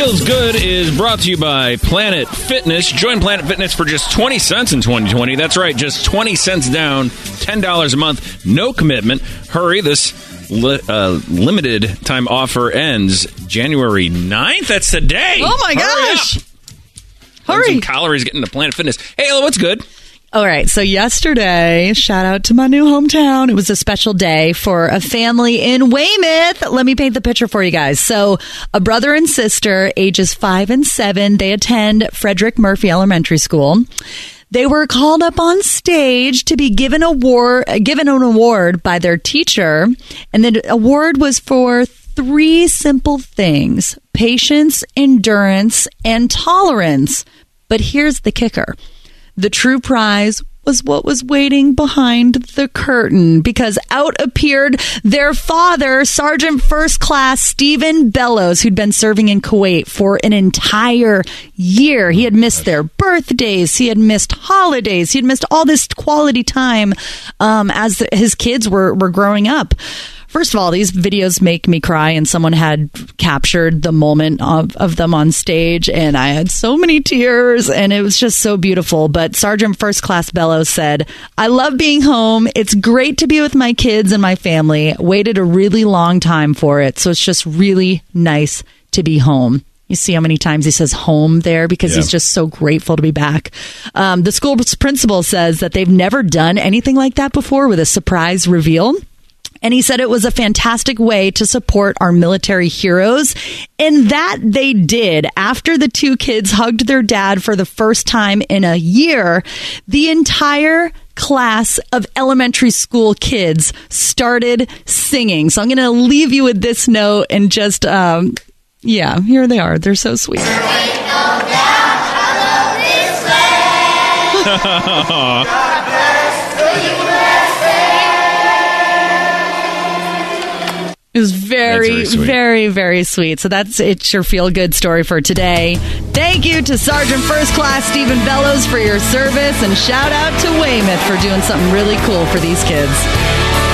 Feels Good is brought to you by Planet Fitness. Join Planet Fitness for just 20 cents in 2020. That's right, just 20 cents down, $10 a month, no commitment. Hurry, this limited time offer ends January 9th. That's today. Oh, my gosh. Hurry. Some calories getting to Planet Fitness. Hey, Ella, what's good? All right, so yesterday, shout out to my new hometown. It was a special day for a family in Weymouth. Let me paint the picture for you guys. So a brother and sister, ages 5 and 7, they attend Frederick Murphy Elementary School. They were called up on stage to be given an award by their teacher, and the award was for 3 simple things: patience, endurance, and tolerance. But here's the kicker. The true prize was what was waiting behind the curtain, because out appeared their father, Sergeant First Class Stephen Bellows, who'd been serving in Kuwait for an entire year. He had missed their birthdays. He had missed holidays. He had missed all this quality time as his kids were growing up. First of all, these videos make me cry, and someone had captured the moment of them on stage, and I had so many tears, and it was just so beautiful. But Sergeant First Class Bellows said, "I love being home. It's great to be with my kids and my family. Waited a really long time for it, so it's just really nice to be home." You see how many times he says home there, because he's just so grateful to be back. The school's principal says that they've never done anything like that before, with a surprise reveal. And he said it was a fantastic way to support our military heroes. And that they did. After the 2 kids hugged their dad for the first time in a year, the entire class of elementary school kids started singing. So I'm going to leave you with this note and just, here they are. They're so sweet. There ain't no doubt I love this land. God bless the USA. It was very, very, very sweet. So it's your feel-good story for today. Thank you to Sergeant First Class Stephen Bellows for your service, and shout out to Weymouth for doing something really cool for these kids.